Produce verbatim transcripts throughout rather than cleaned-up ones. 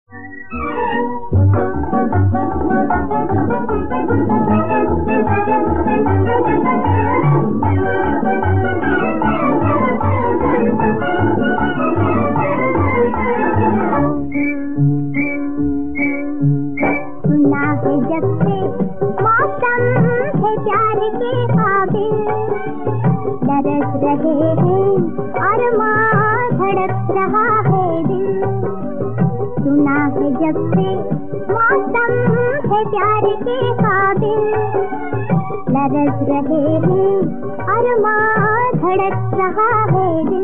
सुना है जब से मौसम है प्यार के काबिल, बरस रहे हैं अरमां धड़क रहा है दिल। सुना है जब से मौसम है प्यार के काबिल, बरस रहे हैं अरमां धड़क रहा है दिल।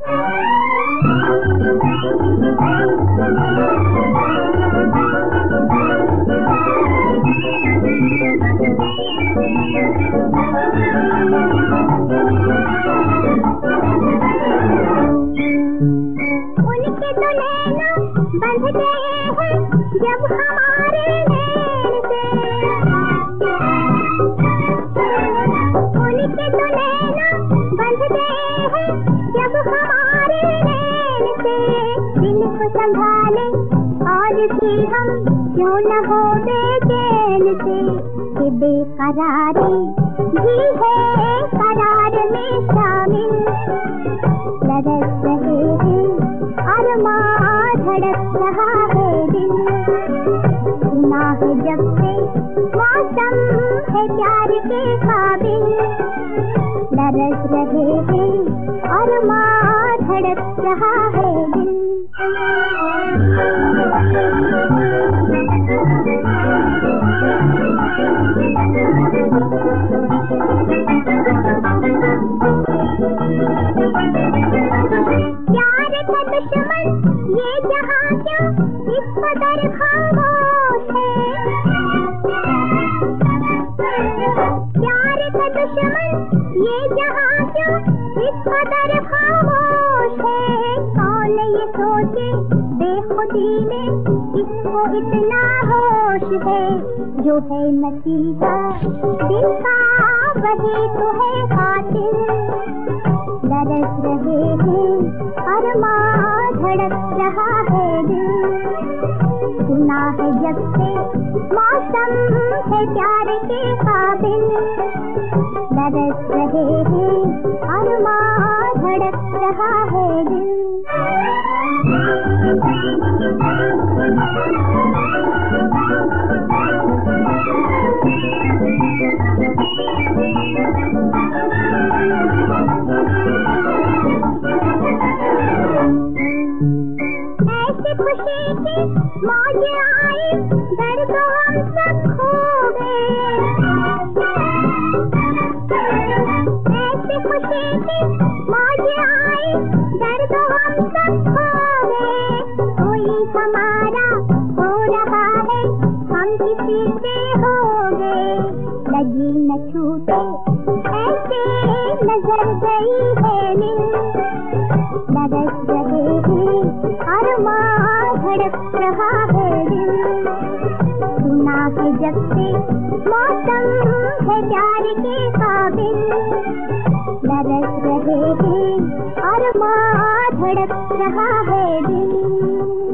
उनके तो नैना बंध गए हैं जब हमारे नैन से, उनके तो नैना बंध गए हैं जब हमारे नैन से। दिल को संभाले और भी हम क्यों न हो बेचैन से, कि बेकरारी भी है करार में शामिल, बरस रहे हैं अरमां धड़क रहा है दिल। सुना है जब से मौसम है प्यार के काबिल, बरस रहे हैं अरमां धड़क रहा है दिल। प्यार का दुश्मन ये जहां क्यों इस कदर खामोश है, प्यार का दुश्मन ये जहां क्यों इस कदर खामोश है। कौन ये सोचे बेखुदी में इसको इतना होश है, जो है नतीजा दिल का वही तो है कातिल, बरस रहे हैं अरमां धड़क रहा है दिल। सुना है जब से मौसम है प्यार के काबिल, बरस रहे हैं अरमां धड़क रहा है दिल। ऐसी खुशी की मौज आई दर्द हम सब खो गए, ऐसी खुशी की मौज आई दर्द हम सब खो गए। कोई हमारा हो रहा है हम किसी से हो गए, लगी न छूटे ऐसे नजर गई है नींद, बरस रहे हैं अरमां धड़क रहा है दिल। सुना है जब से मौसम है प्यार के काबिल, बरस रहे हैं अरमां धड़क रहा है दिल।